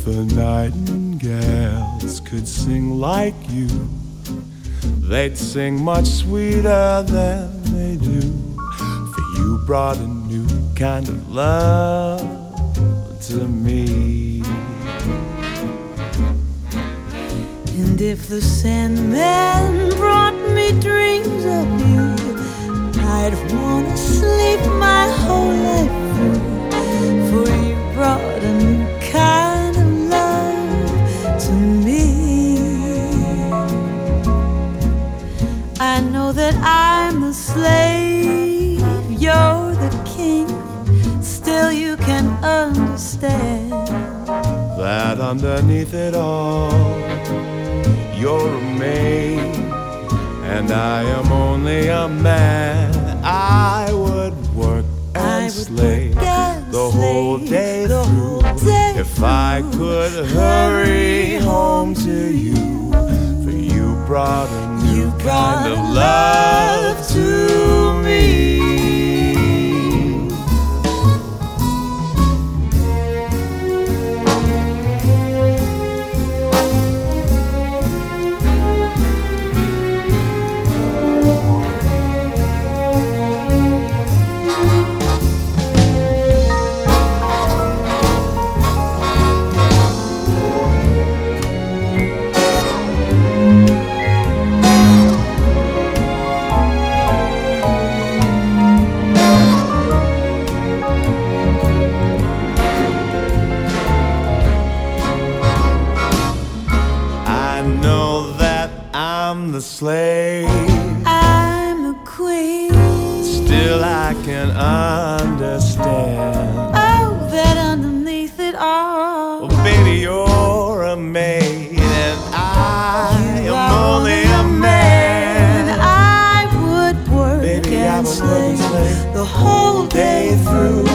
the nightingales could sing like you, they'd sing much sweeter than they do. For you brought a new kind of love to me. And if the Sandman brought me dreams of you, I'd wanna sleep my whole life through. For you brought a new kind of love to me. I know that I'm the slave, you're the king. Still you can understand that underneath it all, you're a maid, and I am only a man. I would work and slave the whole day through if I could hurry home to you. For you brought a new kind of love to me. I'm the slave, I'm a queen. Still I can understand, oh, that underneath it all, well, baby, you're a maid, and I am only a man. I would work, baby, and I would work and slave the whole day through